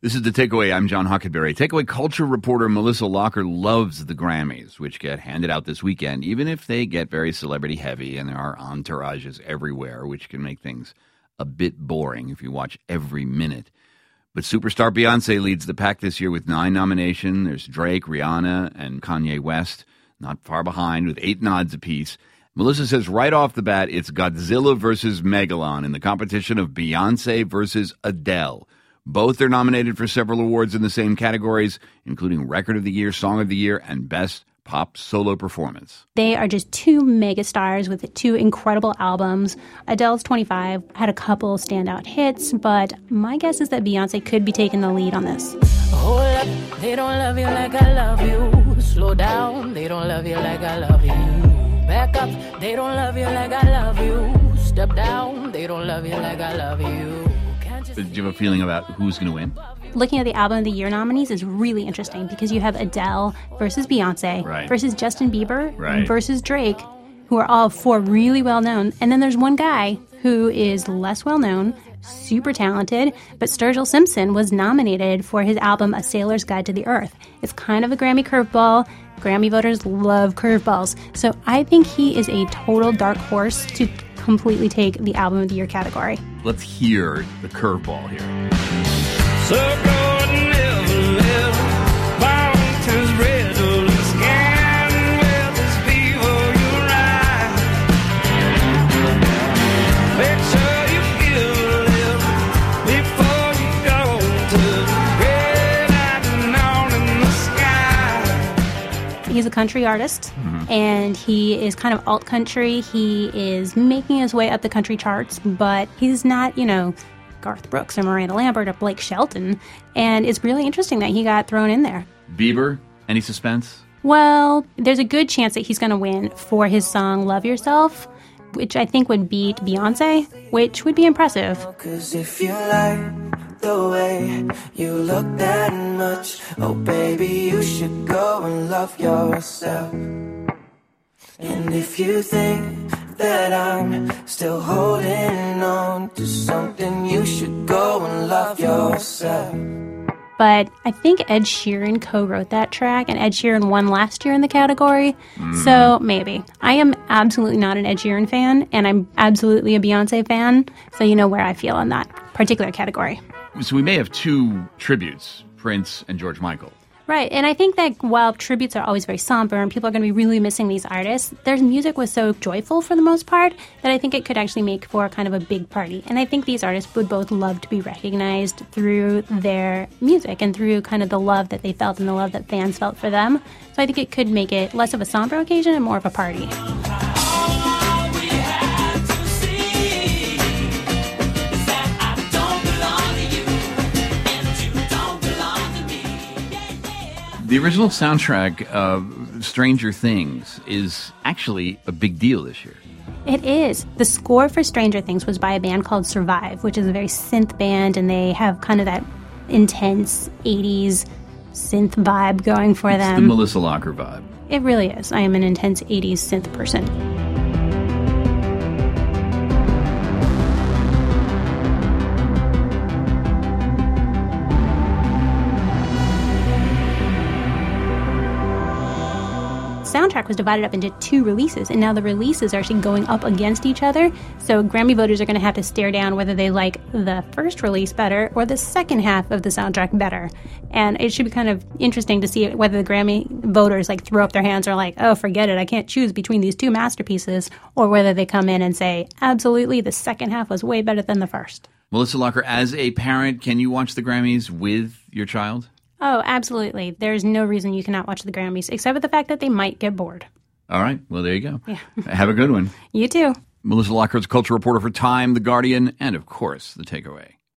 This is The Takeaway. I'm John Huckleberry. Takeaway culture reporter Melissa Locker loves the Grammys, which get handed out this weekend, even if they get very celebrity heavy and there are entourages everywhere, which can make things a bit boring if you watch every minute. But superstar Beyonce leads the pack this year with 9 nominations. There's Drake, Rihanna, and Kanye West, not far behind with 8 nods apiece. Melissa says right off the bat, it's Godzilla versus Megalon in the competition of Beyonce versus Adele. Both are nominated for several awards in the same categories, including Record of the Year, Song of the Year, and Best Pop Solo Performance. They are just 2 megastars with 2 incredible albums. Adele's 25, had a couple standout hits, but my guess is that Beyonce could be taking the lead on this. Hold up, they don't love you like I love you. Slow down, they don't love you like I love you. Back up, they don't love you like I love you. Step down, they don't love you like I love you. Do you have a feeling about who's going to win? Looking at the Album of the Year nominees is really interesting because you have Adele versus Beyonce versus Justin Bieber versus Drake, who are all 4 really well-known. And then there's one guy who is less well-known, super talented, but Sturgill Simpson was nominated for his album A Sailor's Guide to the Earth. It's kind of a Grammy curveball. Grammy voters love curveballs. So I think he is a total dark horse to completely take the Album of the Year category. Let's hear the curveball here. So good never live, mountains red or the scan, where there's people you ride. Make sure you give a live before you go to the red out in the sky. He's a country artist, and he is kind of alt-country. He is making his way up the country charts, but he's not, Garth Brooks or Miranda Lambert or Blake Shelton. And it's really interesting that he got thrown in there. Bieber, any suspense? Well, there's a good chance that he's going to win for his song Love Yourself, which I think would beat Beyonce, which would be impressive. 'Cause if you like the way you look that much, oh baby, you should go and love yourself. And if you think that I'm still holding on to something, you should go and love yourself. But I think Ed Sheeran co-wrote that track, and Ed Sheeran won last year in the category, so maybe. I am absolutely not an Ed Sheeran fan, and I'm absolutely a Beyonce fan, so you know where I feel in that particular category. So we may have 2 tributes, Prince and George Michael. Right, and I think that while tributes are always very somber and people are going to be really missing these artists, their music was so joyful for the most part that I think it could actually make for kind of a big party. And I think these artists would both love to be recognized through their music and through kind of the love that they felt and the love that fans felt for them. So I think it could make it less of a somber occasion and more of a party. The original soundtrack of Stranger Things is actually a big deal this year. It is. The score for Stranger Things was by a band called Survive, which is a very synth band, and they have kind of that intense 80s synth vibe going for them. It's the Melissa Locker vibe. It really is. I am an intense 80s synth person. Soundtrack was divided up into 2 releases, and now the releases are actually going up against each other. So Grammy voters are going to have to stare down whether they like the first release better or the second half of the soundtrack better. And it should be kind of interesting to see whether the Grammy voters throw up their hands or oh, forget it, I can't choose between these 2 masterpieces, or whether they come in and say, absolutely, the second half was way better than the first. Melissa Locker, as a parent, can you watch the Grammys with your child? Oh, absolutely. There's no reason you cannot watch the Grammys, except for the fact that they might get bored. All right. Well, there you go. Yeah. Have a good one. You too. Melissa Locker is a culture reporter for Time, The Guardian, and, of course, The Takeaway.